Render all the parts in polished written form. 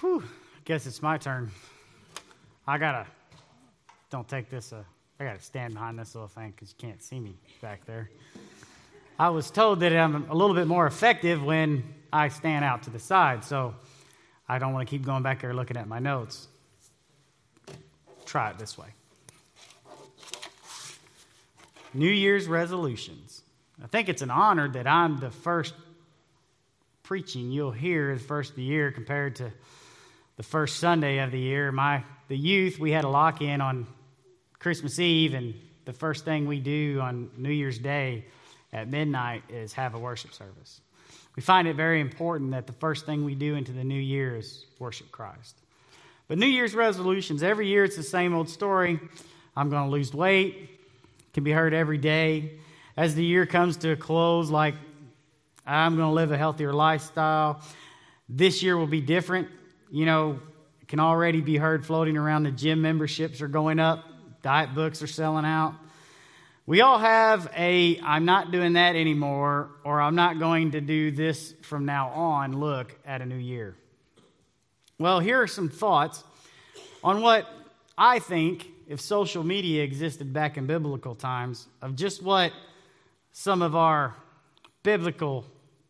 Whew, guess it's my turn. I gotta stand behind this little thing because you can't see me back there. I was told that I'm a little bit more effective when I stand out to the side, so I don't want to keep going back there looking at my notes. Try it this way. New Year's resolutions. I think it's an honor that I'm the first preaching you'll hear the first of the year compared to the first Sunday of the year. The youth, we had a lock-in on Christmas Eve, and the first thing we do on New Year's Day at midnight is have a worship service. We find it very important that the first thing we do into the new year is worship Christ. But New Year's resolutions, every year it's the same old story. I'm going to lose weight. It can be heard every day. As the year comes to a close, like I'm going to live a healthier lifestyle. This year will be different. You know, it can already be heard floating around. The gym memberships are going up. Diet books are selling out. We all have I'm not doing that anymore, or I'm not going to do this from now on look at a new year. Well, here are some thoughts on what I think, if social media existed back in biblical times, of just what some of our biblical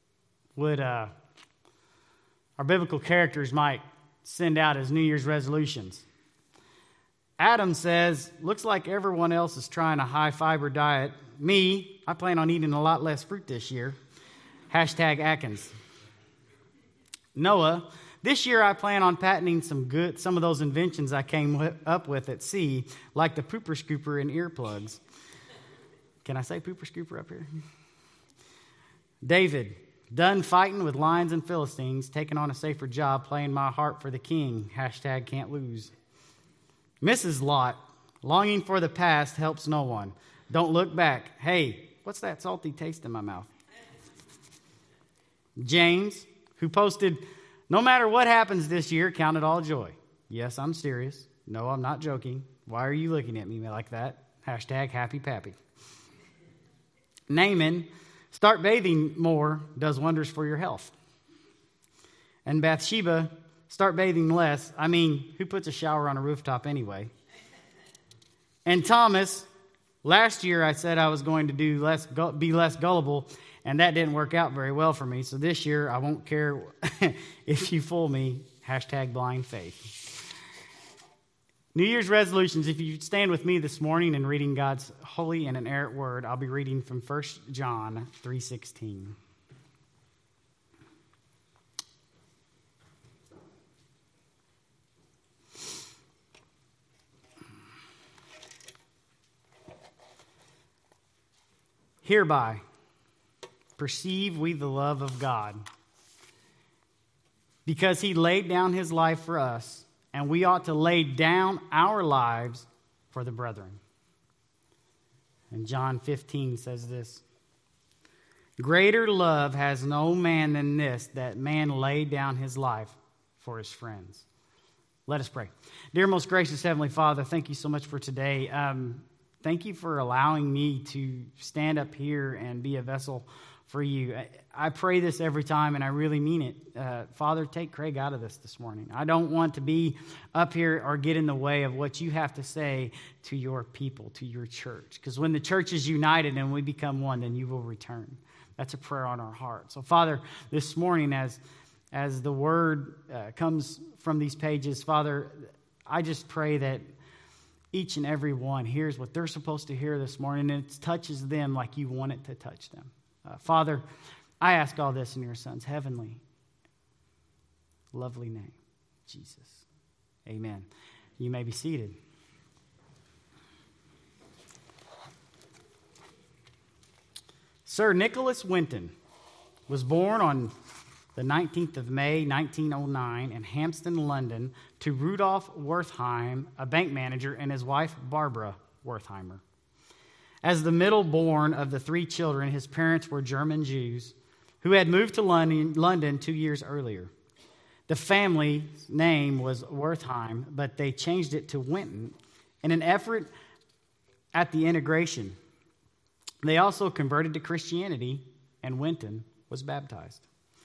characters might send out as New Year's resolutions. Adam says, looks like everyone else is trying a high-fiber diet. Me, I plan on eating a lot less fruit this year. #Atkins. Noah, this year I plan on patenting some of those inventions I came up with at sea, like the pooper scooper and earplugs. Can I say pooper scooper up here? David, done fighting with lions and Philistines, taking on a safer job, playing my heart for the king. #can't lose. Mrs. Lot, longing for the past helps no one. Don't look back. Hey, what's that salty taste in my mouth? James, who posted, no matter what happens this year, count it all joy. Yes, I'm serious. No, I'm not joking. Why are you looking at me like that? #happy pappy. Naaman, start bathing more, does wonders for your health. And Bathsheba, start bathing less. I mean, who puts a shower on a rooftop anyway? And Thomas, last year I said I was going to be less gullible, and that didn't work out very well for me. So this year I won't care if you fool me. #blind faith. New Year's resolutions. If you stand with me this morning in reading God's holy and inerrant word, I'll be reading from 1 John 3:16. Hereby perceive we the love of God, because he laid down his life for us, and we ought to lay down our lives for the brethren. And John 15 says this, greater love has no man than this, that man laid down his life for his friends. Let us pray. Dear most gracious Heavenly Father, thank you so much for today. Thank you for allowing me to stand up here and be a vessel for you. I pray this every time, and I really mean it. Father, take Craig out of this morning. I don't want to be up here or get in the way of what you have to say to your people, to your church. Because when the church is united and we become one, then you will return. That's a prayer on our heart. So, Father, this morning as the word comes from these pages, Father, I just pray that each and every one hears what they're supposed to hear this morning, and it touches them like you want it to touch them. Father, I ask all this in your Son's heavenly, lovely name, Jesus. Amen. You may be seated. Sir Nicholas Winton was born on the 19th of May, 1909, in Hampstead, London, to Rudolf Wertheim, a bank manager, and his wife, Barbara Wertheimer. As the middle born of the three children, his parents were German Jews who had moved to London 2 years earlier. The family's name was Wertheim, but they changed it to Winton in an effort at the integration. They also converted to Christianity, and Winton was baptized.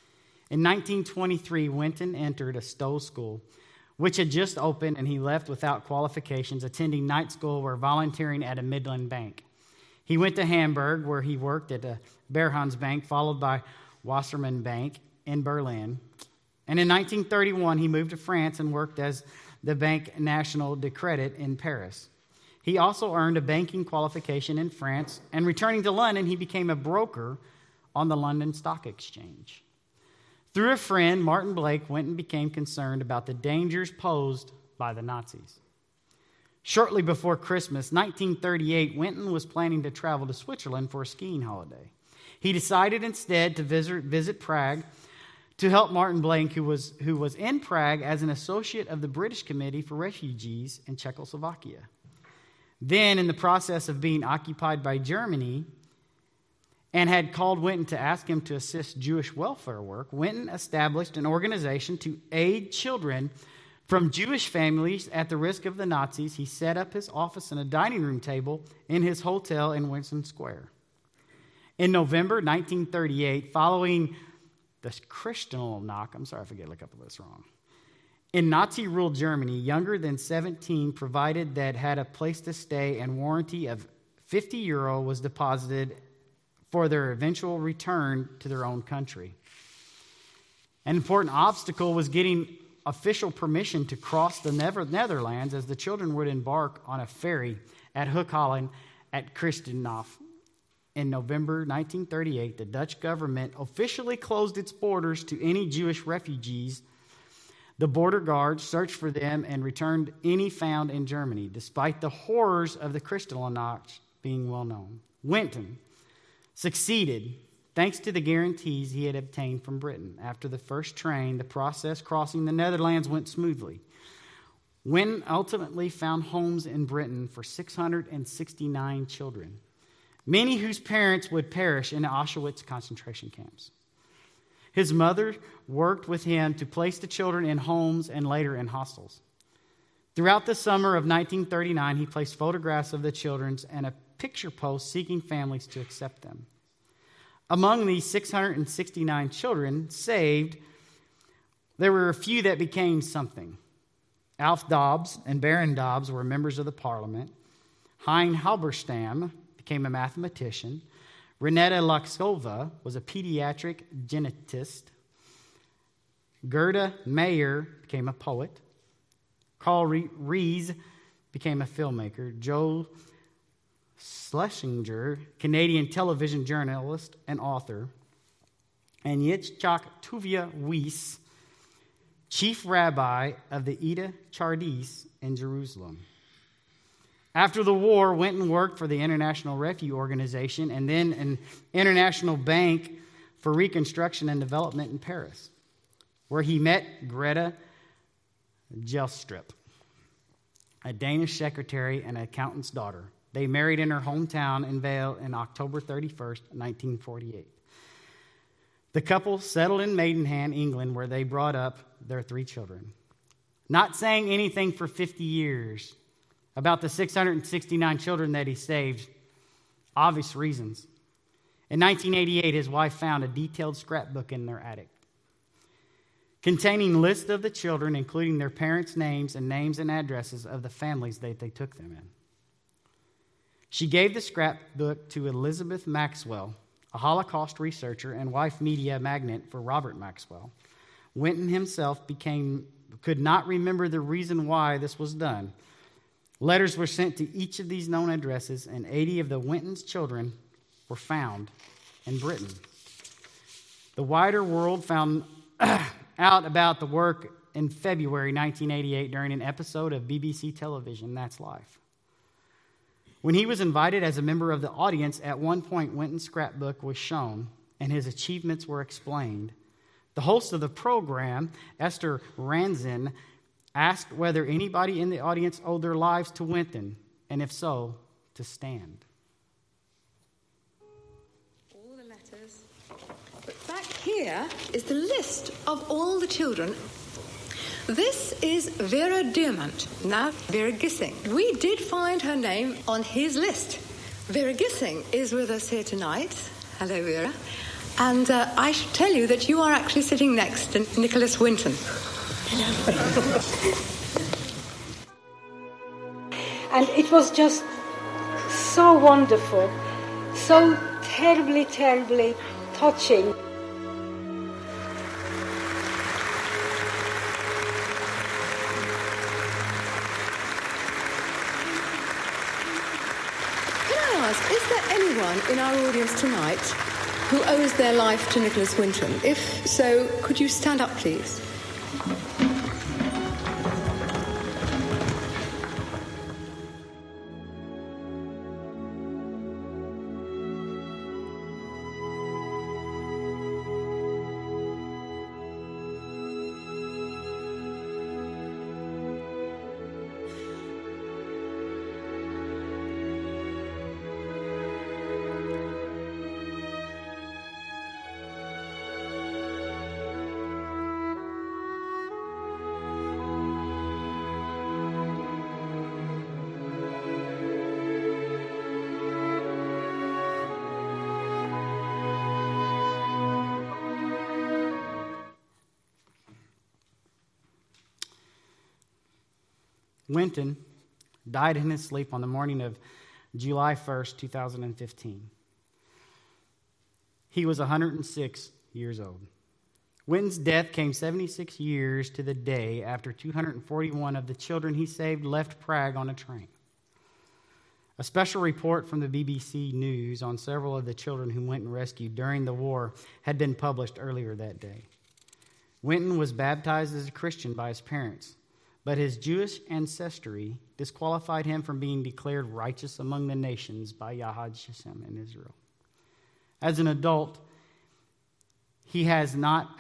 In 1923, Winton entered a Stowe school, which had just opened, and he left without qualifications, attending night school or volunteering at a Midland bank. He went to Hamburg, where he worked at a Behrens Bank, followed by Wassermann Bank in Berlin. And in 1931, he moved to France and worked as the Banque Nationale de Credit in Paris. He also earned a banking qualification in France, and returning to London, he became a broker on the London Stock Exchange. Through a friend, Martin Blake went and became concerned about the dangers posed by the Nazis. Shortly before Christmas, 1938, Winton was planning to travel to Switzerland for a skiing holiday. He decided instead to visit Prague to help Martin Blake, who was in Prague as an associate of the British Committee for Refugees in Czechoslovakia. Then, in the process of being occupied by Germany, and had called Winton to ask him to assist Jewish welfare work, Winton established an organization to aid children from Jewish families at the risk of the Nazis. He set up his office and a dining room table in his hotel in Winton Square. In November 1938, following the Kristallnacht, I'm sorry if I get a couple of this wrong, in Nazi-ruled Germany, younger than 17 provided that had a place to stay and warranty of €50 was deposited for their eventual return to their own country. An important obstacle was getting official permission to cross the Netherlands, as the children would embark on a ferry at Hoek Holland at Kristallnacht. In November 1938, the Dutch government officially closed its borders to any Jewish refugees. The border guards searched for them and returned any found in Germany, despite the horrors of the Kristallnacht being well known. Winton succeeded thanks to the guarantees he had obtained from Britain. After the first train, the process crossing the Netherlands went smoothly. Winton ultimately found homes in Britain for 669 children, many whose parents would perish in the Auschwitz concentration camps. His mother worked with him to place the children in homes and later in hostels. Throughout the summer of 1939, he placed photographs of the children and a picture post seeking families to accept them. Among these 669 children saved, there were a few that became something. Alf Dobbs and Baron Dobbs were members of the parliament. Hein Halberstam became a mathematician. Renetta Laskova was a pediatric genetist. Gerda Meyer became a poet. Carl Rees became a filmmaker. Joe Schlesinger, Canadian television journalist and author. And Yitzchak Tuvia Weiss, chief rabbi of the Ida Chardis in Jerusalem. After the war, Winton worked for the International Rescue Organization and then an International Bank for Reconstruction and Development in Paris, where he met Greta Gelstrup, a Danish secretary and an accountant's daughter. They married in her hometown in Vale on October 31st, 1948. The couple settled in Maidenham, England, where they brought up their 3 children. Not saying anything for 50 years about the 669 children that he saved, obvious reasons. In 1988, his wife found a detailed scrapbook in their attic containing lists of the children, including their parents' names and addresses of the families that they took them in. She gave the scrapbook to Elizabeth Maxwell, a Holocaust researcher and wife media magnate for Robert Maxwell. Winton himself could not remember the reason why this was done. Letters were sent to each of these known addresses, and 80 of the Winton's children were found in Britain. The wider world found out about the work in February 1988 during an episode of BBC television, That's Life. When he was invited as a member of the audience, at one point Winton's scrapbook was shown and his achievements were explained. The host of the program, Esther Ranzin, asked whether anybody in the audience owed their lives to Winton, and if so, to stand. All the letters. But back here is the list of all the children. This is Vera Diamant, now Vera Gissing. We did find her name on his list. Vera Gissing is with us here tonight. Hello, Vera. And I should tell you that you are actually sitting next to Nicholas Winton. And it was just so wonderful, so terribly, terribly touching. Is there anyone in our audience tonight who owes their life to Nicholas Winton? If so, could you stand up, please? Winton died in his sleep on the morning of July 1st, 2015. He was 106 years old. Winton's death came 76 years to the day after 241 of the children he saved left Prague on a train. A special report from the BBC News on several of the children whom Winton rescued during the war had been published earlier that day. Winton was baptized as a Christian by his parents, but his Jewish ancestry disqualified him from being declared righteous among the nations by Yahad Hashem in Israel. As an adult, he was not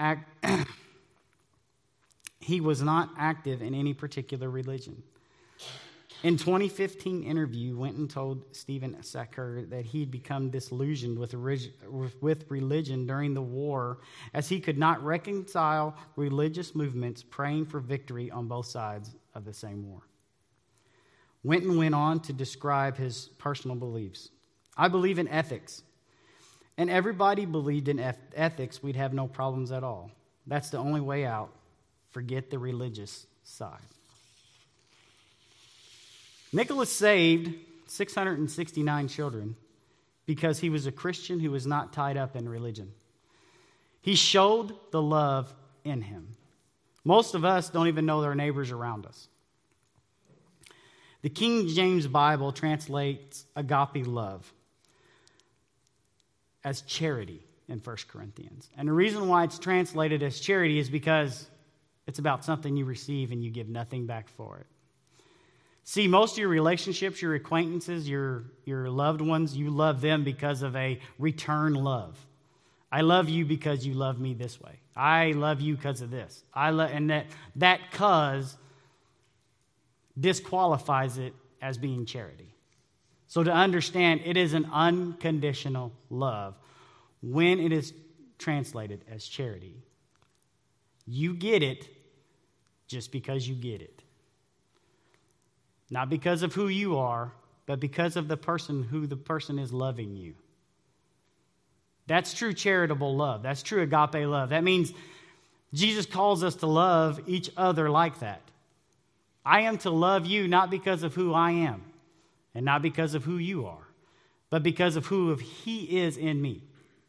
active in any particular religion. In 2015 interview, Winton told Stephen Sacker that he'd become disillusioned with religion during the war, as he could not reconcile religious movements praying for victory on both sides of the same war. Winton went on to describe his personal beliefs. I believe in ethics. And everybody believed in ethics, we'd have no problems at all. That's the only way out. Forget the religious side. Nicholas saved 669 children because he was a Christian who was not tied up in religion. He showed the love in him. Most of us don't even know their neighbors around us. The King James Bible translates agape love as charity in 1 Corinthians. And the reason why it's translated as charity is because it's about something you receive and you give nothing back for it. See, most of your relationships, your acquaintances, your loved ones, you love them because of a return love. I love you because you love me this way. I love you because of this. And that cause disqualifies it as being charity. So to understand, it is an unconditional love when it is translated as charity. You get it just because you get it. Not because of who you are, but because of the person is loving you. That's true charitable love. That's true agape love. That means Jesus calls us to love each other like that. I am to love you not because of who I am and not because of who you are, but because of who He is in me.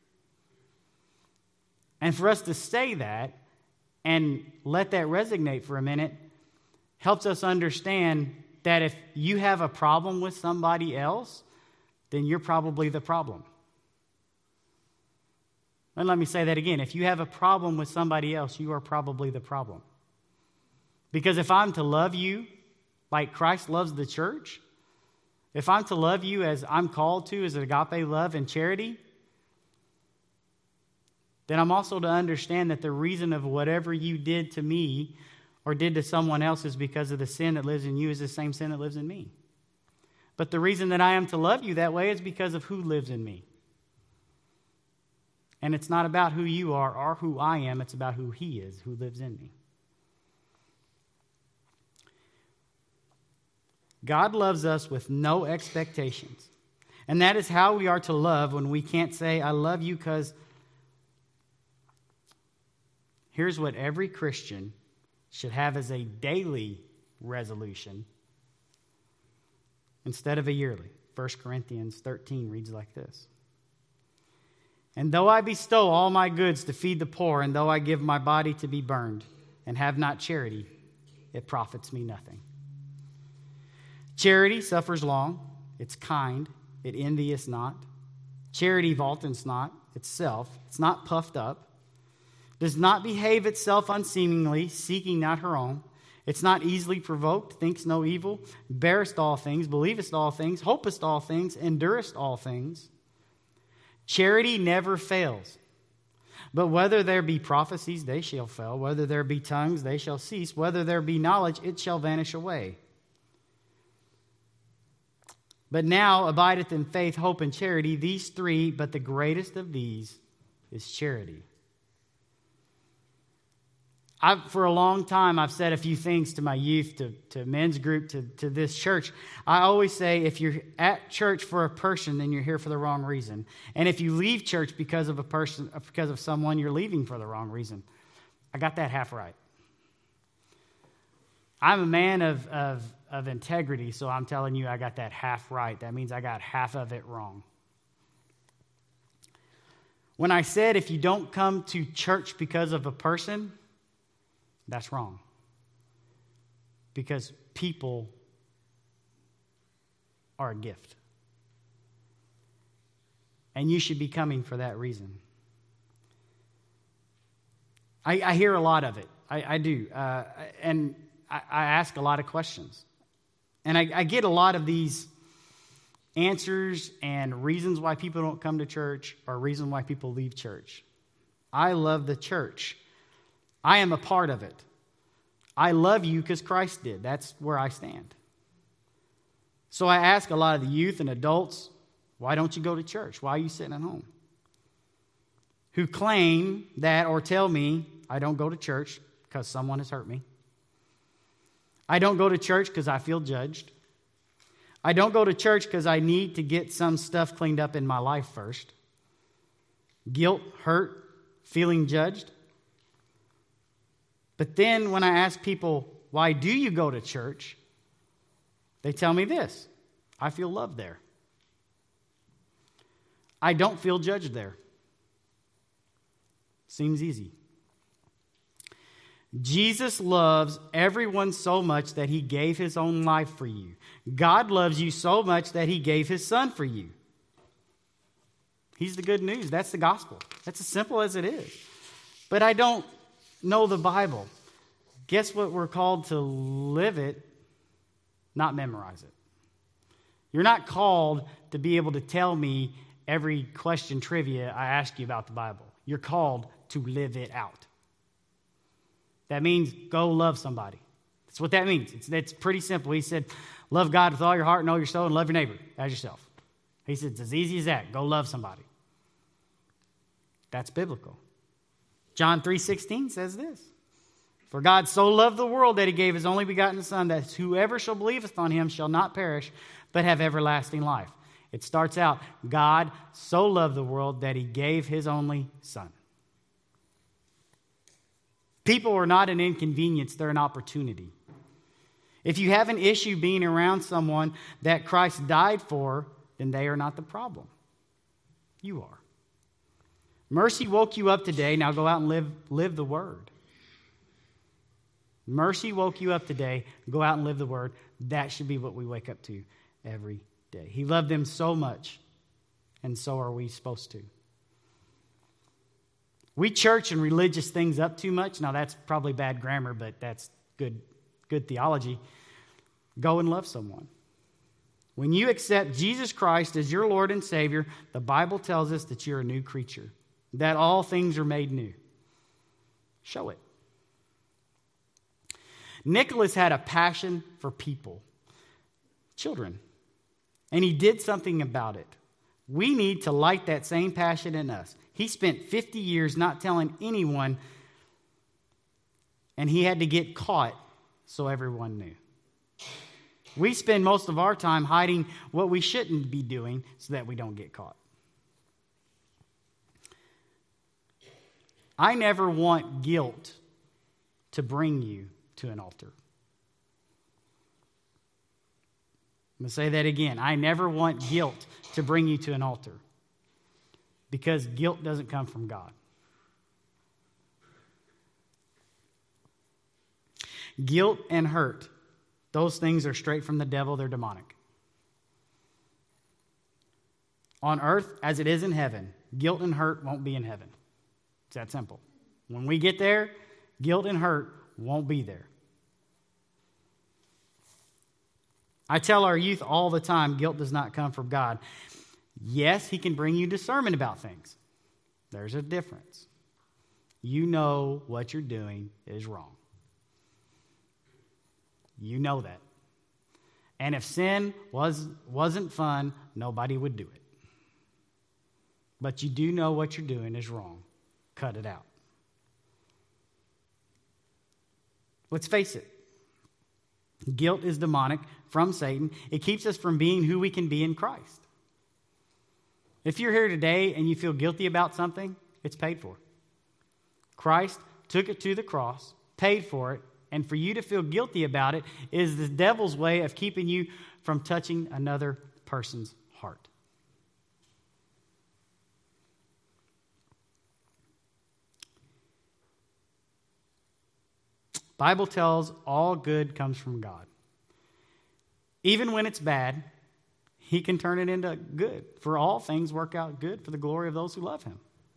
And for us to say that and let that resonate for a minute helps us understand that if you have a problem with somebody else, then you're probably the problem. And let me say that again. If you have a problem with somebody else, you are probably the problem. Because if I'm to love you like Christ loves the church, if I'm to love you as I'm called to, as agape love and charity, then I'm also to understand that the reason of whatever you did to me or did to someone else is because of the sin that lives in you is the same sin that lives in me. But the reason that I am to love you that way is because of who lives in me. And it's not about who you are or who I am. It's about who He is, who lives in me. God loves us with no expectations. And that is how we are to love when we can't say, I love you because here's what every Christian should have as a daily resolution instead of a yearly. 1 Corinthians 13 reads like this. And though I bestow all my goods to feed the poor, and though I give my body to be burned, and have not charity, it profits me nothing. Charity suffers long, it's kind, it envieth not. Charity vaunteth not itself, it's not puffed up, does not behave itself unseemingly, seeking not her own. It's not easily provoked, thinks no evil, beareth all things, believeth all things, hopeth all things, endureth all things. Charity never fails. But whether there be prophecies, they shall fail. Whether there be tongues, they shall cease. Whether there be knowledge, it shall vanish away. But now abideth in faith, hope, and charity, these three, but the greatest of these is charity. For a long time, I've said a few things to my youth, to men's group, to this church. I always say, if you're at church for a person, then you're here for the wrong reason. And if you leave church because of a person, because of someone, you're leaving for the wrong reason. I got that half right. I'm a man of integrity, so I'm telling you I got that half right. That means I got half of it wrong. When I said if you don't come to church because of a person, that's wrong. Because people are a gift. And you should be coming for that reason. I hear a lot of it. I do. And I ask a lot of questions. And I get a lot of these answers and reasons why people don't come to church or reasons why people leave church. I love the church. I am a part of it. I love you because Christ did. That's where I stand. So I ask a lot of the youth and adults, why don't you go to church? Why are you sitting at home? Who claim that or tell me I don't go to church because someone has hurt me. I don't go to church because I feel judged. I don't go to church because I need to get some stuff cleaned up in my life first. Guilt, hurt, feeling judged. But then when I ask people, why do you go to church? They tell me this: I feel loved there. I don't feel judged there. Seems easy. Jesus loves everyone so much that he gave his own life for you. God loves you so much that he gave his son for you. He's the good news. That's the gospel. That's as simple as it is. But I don't know the Bible. Guess what? We're called to live it, not memorize it. You're not called to be able to tell me every question trivia I ask you about the Bible. You're called to live it out. That means go love somebody. That's what that means. It's pretty simple. He said, love God with all your heart and all your soul, and love your neighbor as yourself. He said, it's as easy as that. Go love somebody. That's biblical. John 3:16 says this: For God so loved the world that he gave his only begotten Son, that whoever shall believeth on him shall not perish, but have everlasting life. It starts out, God so loved the world that he gave his only Son. People are not an inconvenience, they're an opportunity. If you have an issue being around someone that Christ died for, then they are not the problem. You are. Mercy woke you up today, now go out and live the Word. Mercy woke you up today, go out and live the Word. That should be what we wake up to every day. He loved them so much, and so are we supposed to. We church and religious things up too much. Now, that's probably bad grammar, but that's good theology. Go and love someone. When you accept Jesus Christ as your Lord and Savior, the Bible tells us that you're a new creature, that all things are made new. Show it. Nicholas had a passion for people, children, and he did something about it. We need to light that same passion in us. He spent 50 years not telling anyone, and he had to get caught so everyone knew. We spend most of our time hiding what we shouldn't be doing so that we don't get caught. I never want guilt to bring you to an altar. I'm going to say that again. I never want guilt to bring you to an altar, because guilt doesn't come from God. Guilt and hurt, those things are straight from the devil. They're demonic. On earth, as it is in heaven, guilt and hurt won't be in heaven. It's that simple. When we get there, guilt and hurt won't be there. I tell our youth all the time, guilt does not come from God. Yes, he can bring you discernment about things. There's a difference. You know what you're doing is wrong. You know that. And if sin wasn't fun, nobody would do it. But you do know what you're doing is wrong. Cut it out. Let's face it. Guilt is demonic from Satan. It keeps us from being who we can be in Christ. If you're here today and you feel guilty about something, it's paid for. Christ took it to the cross, paid for it, and for you to feel guilty about it is the devil's way of keeping you from touching another person's heart. Bible tells all good comes from God. Even when it's bad, he can turn it into good. For all things work out good for the glory of those who love him.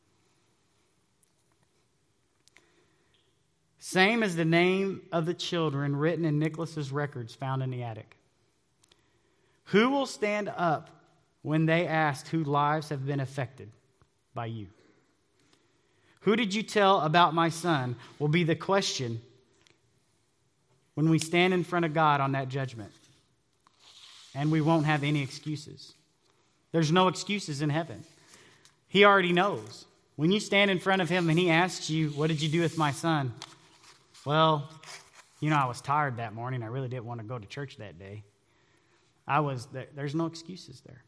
Same as the name of the children written in Nicholas's records found in the attic. Who will stand up when they ask whose lives have been affected by you? Who did you tell about my son will be the question when we stand in front of God on that judgment. And we won't have any excuses. There's no excuses in heaven. He already knows. When you stand in front of him and he asks you, what did you do with my son? Well, I was tired that morning. I really didn't want to go to church that day. There's no excuses there.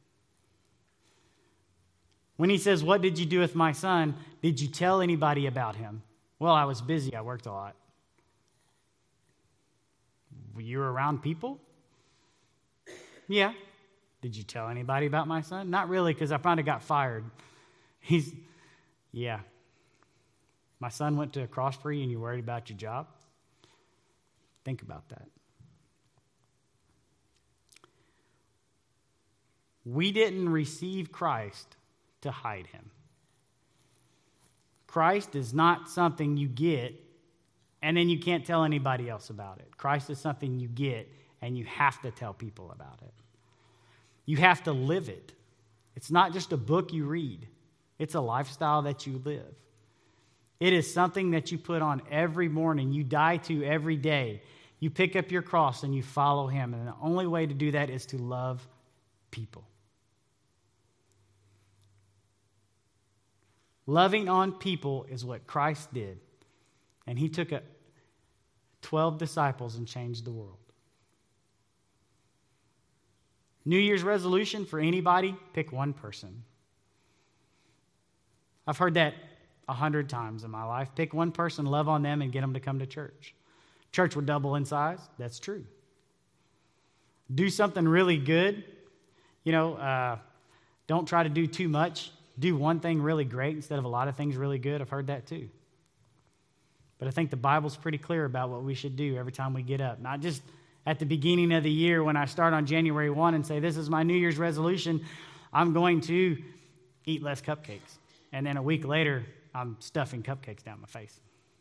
When he says, what did you do with my son? Did you tell anybody about him? Well, I was busy. I worked a lot. Were you around people? Yeah. Did you tell anybody about my son? Not really, because I probably got fired. Yeah. My son went to a cross free and you're worried about your job? Think about that. We didn't receive Christ to hide him. Christ is not something you get and then you can't tell anybody else about it. Christ is something you get and you have to tell people about it. You have to live it. It's not just a book you read. It's a lifestyle that you live. It is something that you put on every morning. You die to every day. You pick up your cross and you follow him. And the only way to do that is to love people. Loving on people is what Christ did. And he took 12 disciples and changed the world. New Year's resolution for anybody, pick one person. I've heard that 100 times in my life. Pick one person, love on them, and get them to come to church. Church will double in size. That's true. Do something really good. Don't try to do too much. Do one thing really great instead of a lot of things really good. I've heard that too. But I think the Bible's pretty clear about what we should do every time we get up. Not just at the beginning of the year when I start on January 1 and say, this is my New Year's resolution. I'm going to eat less cupcakes. And then a week later, I'm stuffing cupcakes down my face.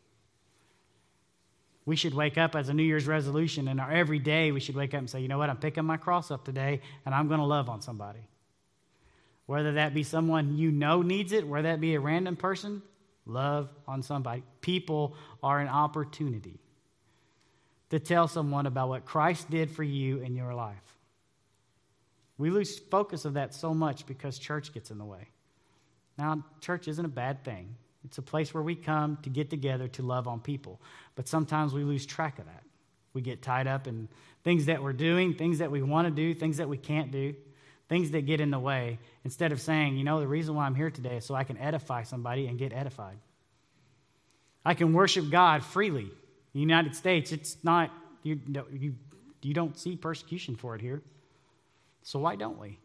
We should wake up as a New Year's resolution, and every day we should wake up and say, you know what, I'm picking my cross up today, and I'm going to love on somebody. Whether that be someone you know needs it, whether that be a random person, love on somebody. People are an opportunity to tell someone about what Christ did for you in your life. We lose focus of that so much because church gets in the way. Now, church isn't a bad thing. It's a place where we come to get together to love on people. But sometimes we lose track of that. We get tied up in things that we're doing, things that we want to do, things that we can't do, things that get in the way, instead of saying, the reason why I'm here today is so I can edify somebody and get edified. I can worship God freely. In the United States, it's not, you don't see persecution for it here. So why don't we?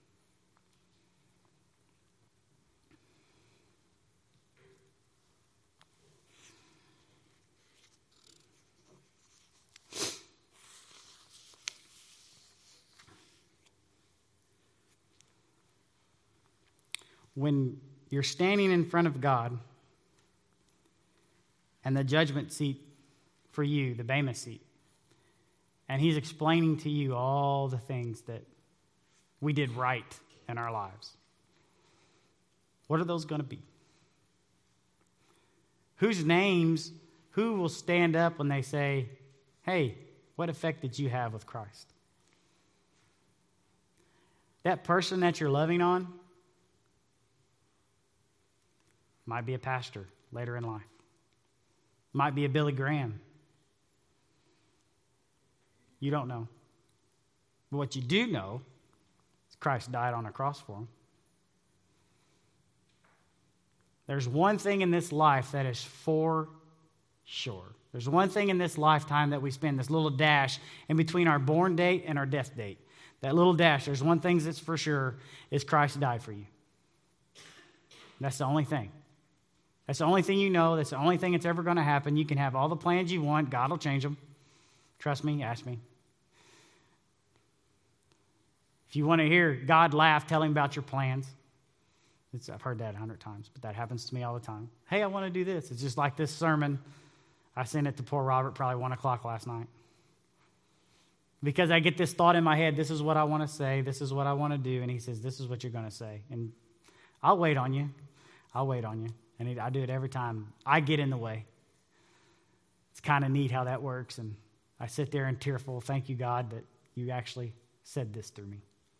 When you're standing in front of God and the judgment seat for you, the Bema seat, and he's explaining to you all the things that we did right in our lives, what are those going to be? Whose names, who will stand up when they say, hey, what effect did you have with Christ? That person that you're loving on might be a pastor later in life. Might be a Billy Graham. You don't know. But what you do know is Christ died on a cross for him. There's one thing in this life that is for sure. There's one thing in this lifetime that we spend, this little dash in between our born date and our death date. That little dash, there's one thing that's for sure, is Christ died for you. That's the only thing. That's the only thing you know. That's the only thing that's ever going to happen. You can have all the plans you want. God will change them. Trust me, ask me. If you want to hear God laugh, tell him about your plans. I've heard that 100 times, but that happens to me all the time. Hey, I want to do this. It's just like this sermon. I sent it to poor Robert probably 1 o'clock last night. Because I get this thought in my head, this is what I want to say, this is what I want to do, and he says, this is what you're going to say. And I'll wait on you. I'll wait on you. And I do it every time. I get in the way. It's kind of neat how that works. And I sit there and tearful. Thank you, God, that you actually said this through me.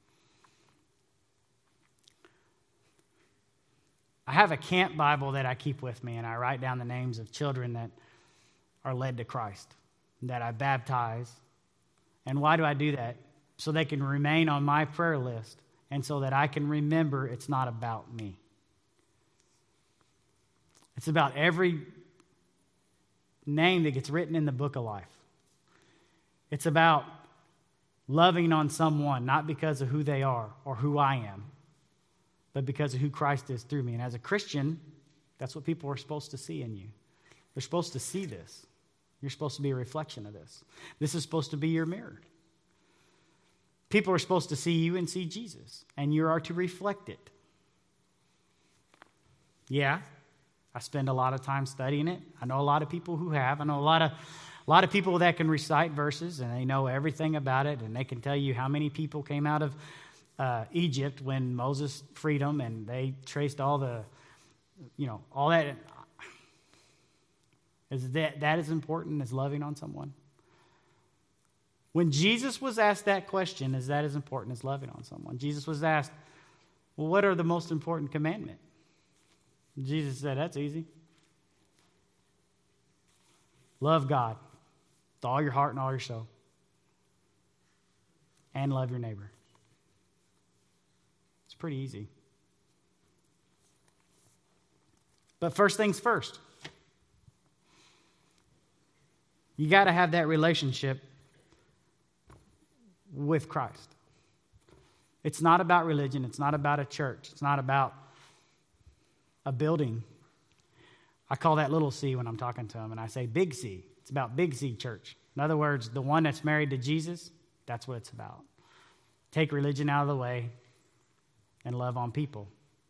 I have a camp Bible that I keep with me, and I write down the names of children that are led to Christ, that I baptize. And why do I do that? So they can remain on my prayer list, and so that I can remember it's not about me. It's about every name that gets written in the book of life. It's about loving on someone, not because of who they are or who I am, but because of who Christ is through me. And as a Christian, that's what people are supposed to see in you. They're supposed to see this. You're supposed to be a reflection of this. This is supposed to be your mirror. People are supposed to see you and see Jesus, and you are to reflect it. Yeah, I spend a lot of time studying it. I know a lot of people who have. I know a lot of people that can recite verses, and they know everything about it, and they can tell you how many people came out of Egypt when Moses freed them, and they traced all the, all that. Is that as important as loving on someone? When Jesus was asked that question, is that as important as loving on someone? Jesus was asked, well, what are the most important commandment? Jesus said, that's easy. Love God with all your heart and all your soul. And love your neighbor. It's pretty easy. But first things first. You got to have that relationship with Christ. It's not about religion. It's not about a church. It's not about a building. I call that little C when I'm talking to them, and I say big C. It's about Big C Church. In other words, the one that's married to Jesus, that's what it's about. Take religion out of the way and love on people.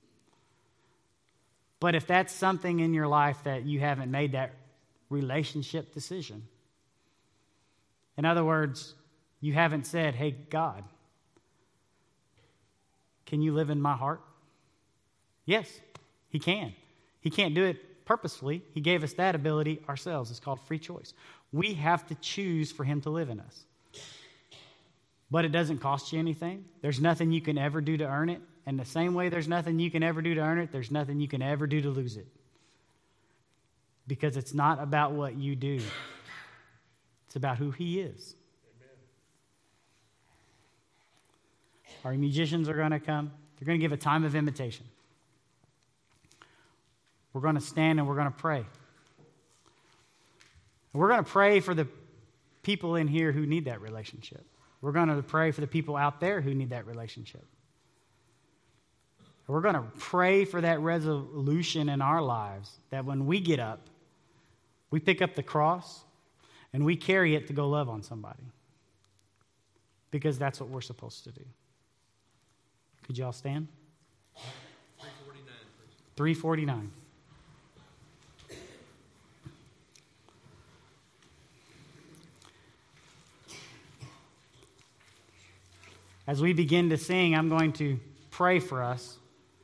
But if that's something in your life that you haven't made that relationship decision, in other words, you haven't said, hey, God, can you live in my heart? Yes, he can. He can't do it purposefully. He gave us that ability ourselves. It's called free choice. We have to choose for him to live in us. But it doesn't cost you anything. There's nothing you can ever do to earn it. And the same way there's nothing you can ever do to earn it, there's nothing you can ever do to lose it. Because it's not about what you do. It's about who he is. Amen. Our musicians are going to come. They're going to give a time of invitation. We're going to stand and we're going to pray. We're going to pray for the people in here who need that relationship. We're going to pray for the people out there who need that relationship. We're going to pray for that resolution in our lives that when we get up, we pick up the cross and we carry it to go love on somebody. Because that's what we're supposed to do. Could you all stand? 349. As we begin to sing, I'm going to pray for us.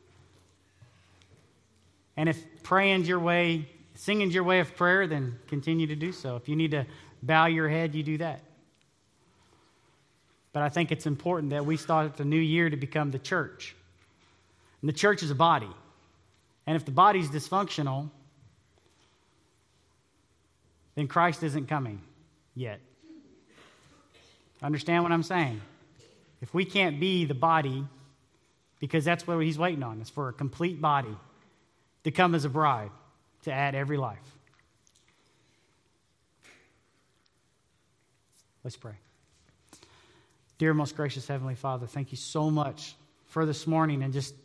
And if praying's your way, singing's your way of prayer, then continue to do so. If you need to bow your head, you do that. But I think it's important that we start the new year to become the church. And the church is a body. And if the body's dysfunctional, then Christ isn't coming yet. Understand what I'm saying? If we can't be the body, because that's what he's waiting on, is for a complete body to come as a bride, to add every life. Let's pray. Dear most gracious Heavenly Father, thank you so much for this morning and just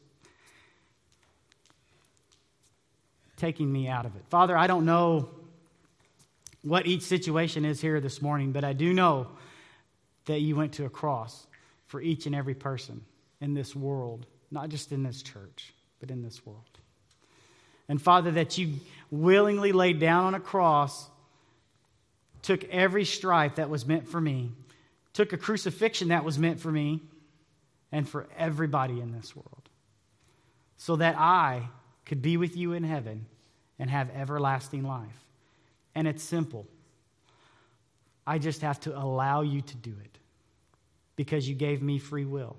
taking me out of it. Father, I don't know what each situation is here this morning, but I do know that you went to a cross for each and every person in this world, not just in this church, but in this world. And Father, that you willingly laid down on a cross, took every stripe that was meant for me, took a crucifixion that was meant for me and for everybody in this world, so that I could be with you in heaven and have everlasting life. And it's simple. I just have to allow you to do it because you gave me free will.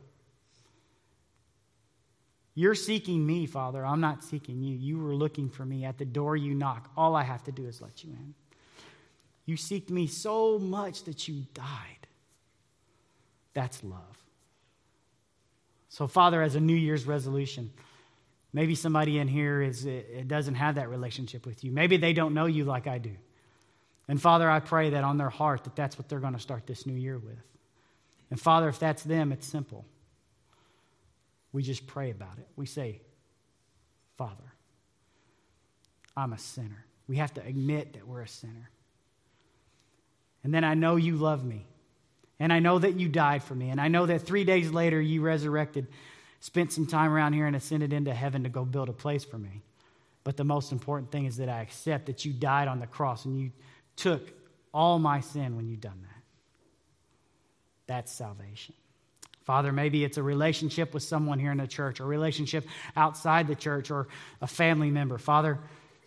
You're seeking me, Father. I'm not seeking you. You were looking for me. At the door you knock. All I have to do is let you in. You seeked me so much that you died. That's love. So, Father, as a New Year's resolution, maybe somebody in here it doesn't have that relationship with you. Maybe they don't know you like I do. And, Father, I pray that on their heart that that's what they're going to start this new year with. And, Father, if that's them, it's simple. We just pray about it. We say, Father, I'm a sinner. We have to admit that we're a sinner. And then I know you love me. And I know that you died for me. And I know that 3 days later you resurrected, spent some time around here and ascended into heaven to go build a place for me. But the most important thing is that I accept that you died on the cross and you took all my sin when you done that. That's salvation. Father, maybe it's a relationship with someone here in the church, or a relationship outside the church, or a family member. Father,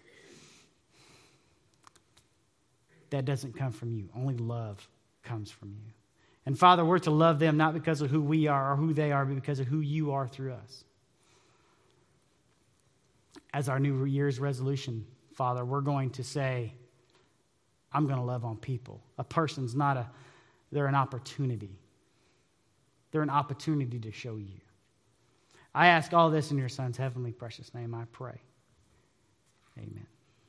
that doesn't come from you. Only love comes from you. And Father, we're to love them not because of who we are or who they are, but because of who you are through us. As our New Year's resolution, Father, we're going to say, I'm going to love on people. A person's they're an opportunity. They're an opportunity to show you. I ask all this in your Son's heavenly precious name, I pray. Amen.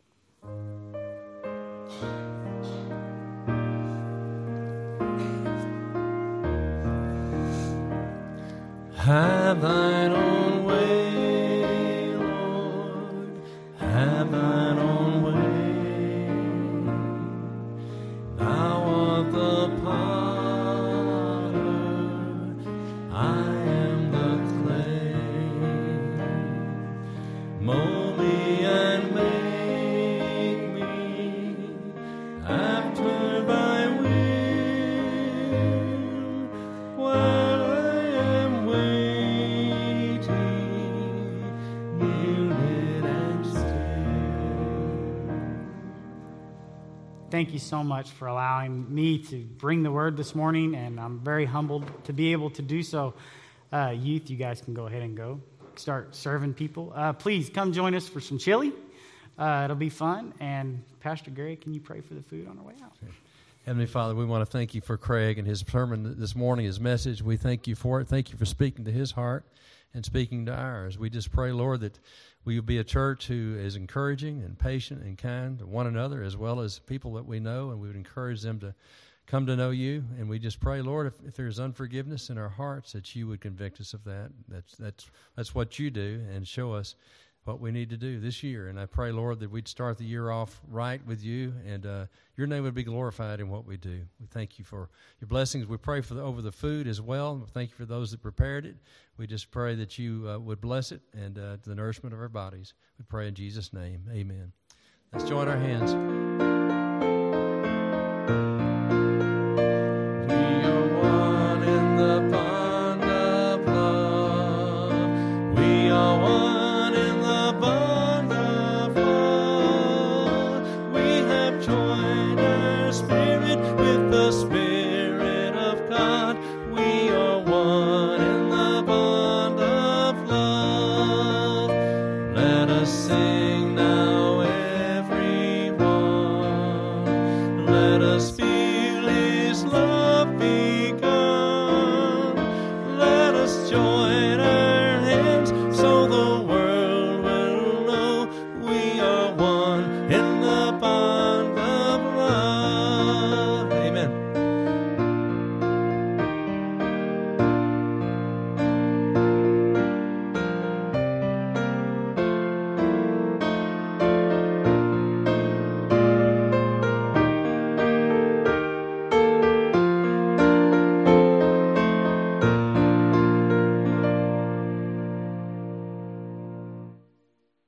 Have thine own way, Lord, have thine own way. Thou art the potter, I am the clay. Mold me and make me after thy will, while I am waiting, yielded and still. Thank you so much for allowing me to bring the word this morning, and I'm very humbled to be able to do so. Youth, you guys can go ahead and go start serving people. Please come join us for some chili. It'll be fun. And Pastor Gary, can you pray for the food on our way out? Heavenly Father, we want to thank you for Craig and his sermon this morning, his message. We thank you for it. Thank you for speaking to his heart. and speaking to ours. We just pray, Lord, that we will be a church who is encouraging and patient and kind to one another as well as people that we know, and we would encourage them to come to know you. And we just pray, Lord, if there's unforgiveness in our hearts, that you would convict us of that. That's what you do, and show us what we need to do this year. And I pray, Lord, that we'd start the year off right with you, and your name would be glorified in what we do. We thank you for your blessings. We pray over the food as well. Thank you for those that prepared it. We just pray that you would bless it and the nourishment of our bodies. We pray in Jesus' name. Amen. Let's join our hands.